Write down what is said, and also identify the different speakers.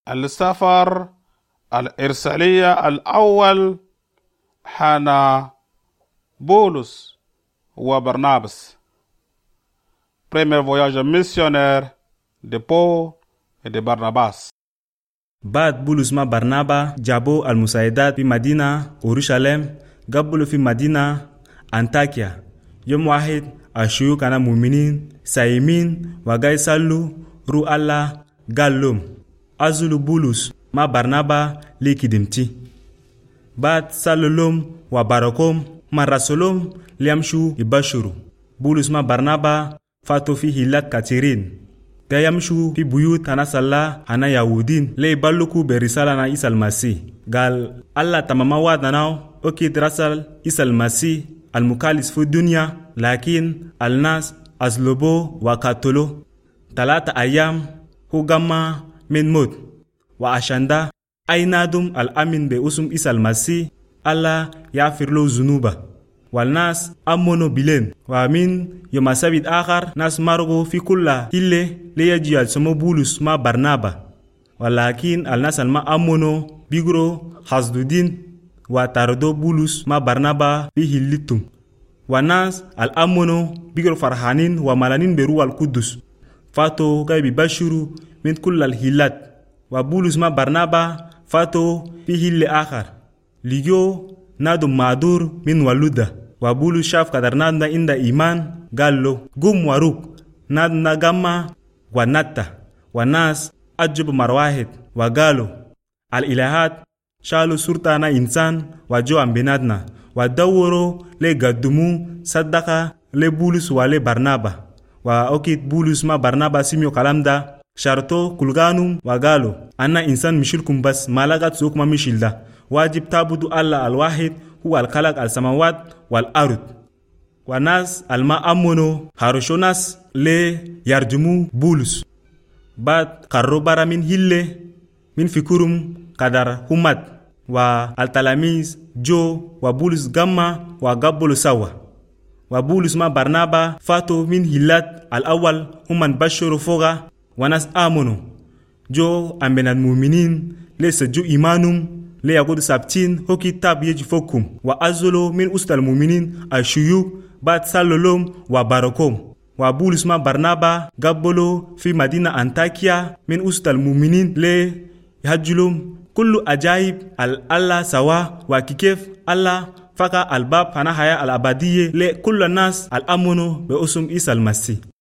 Speaker 1: السفر الإرسالية الأول حنا بولس وبرنابس. Premier voyage missionnaire de Paul et de Barnabas.
Speaker 2: بعد بولس ما برنابا جابوا المساعدات في مدينة أورشليم، قبلوا في مدينة أنطاكيا. يوم واحد الشيوخ كانوا مؤمنين سايمين وقاي يصلوا رو الله قال لهم أزلوا بولس ما برنابا ليكي دمتي. بعد صلوا لهم وباركهم ما رسولهم ليمشوا يبشروا. بولس ما برنابا فاتوا في هيلات كثيرين يمشوا في بيوت ناس الله أنا يهودين لي بالكوا برسالة عيسى المسيح. قال الله تمام وعدنا أكيد رسل عيسى المسيح المكالس في الدنيا، لكن الناس أزلبوا وقتلوا 3 أيام هو جمع من موت. وعشان ده أي نادم الأمين باسم عيسى المسيح الله يغفر له ذنوبه. والناس أمنوا بلين ومن يوم السبت آخر ناس مرغوا في كل هيلة ليجي السمو بولس ما برنابا. ولكن الناس الما أمنوا بيقروا حسدودين وتردوا بولس ما برنابا في هيلتهم. والناس الأمنوا بيقروا فرحانين وملانين بروح القدس فاتوا كي بيبشروا من كل الهيلات. وبولس ما برنابا فاتوا في هيلة آخر ليجو نادو مادور من ولوده. وبولس شاف قدر نادنا عند إيمان قال له قم وروك. نادنا قام ونتا. والناس أجب مرواحد وقالوا الإلهات شالوا صورتنا إنسان وجوا بنادنا ودوروا لقدموا صدقة لبولس ولبرنابا. وأكيد بولس ما برنابا سيميو كلام ده شرطو كلغانم وقالوا أنا إنسان مشيلكم بس ما لغت سوق ما مشيل ده. واجب تعبدوا الله الواحد هو الخلق السماوات والأرض. والناس الما أمنوا هارشوا ناس ليرجموا بولس. بعد قرروا برا من هيلة من فكرهم قدر همت والتلاميذ جو وبولس جمع وقبلوا سوا. وبولس ما برنابا فاتوا من هيلات الأول هم بشروا فوقا وناس آمنوا جو أمن المؤمنين ليس جو إيمانهم ليقود سابتين هو كتاب يجي فوقهم. وأزلوا من أسط المؤمنين الشيوخ بعد صلوا لهم وباركهم. وبولس ما برنابا قبلوا في مدينة أنطاكيا من أسط المؤمنين ليهجلهم كل أجايب الله سوا وكيف الله فقا الباب هنا حياة الأبدية لكل الناس الأمنوا باسم عيسى المسيح.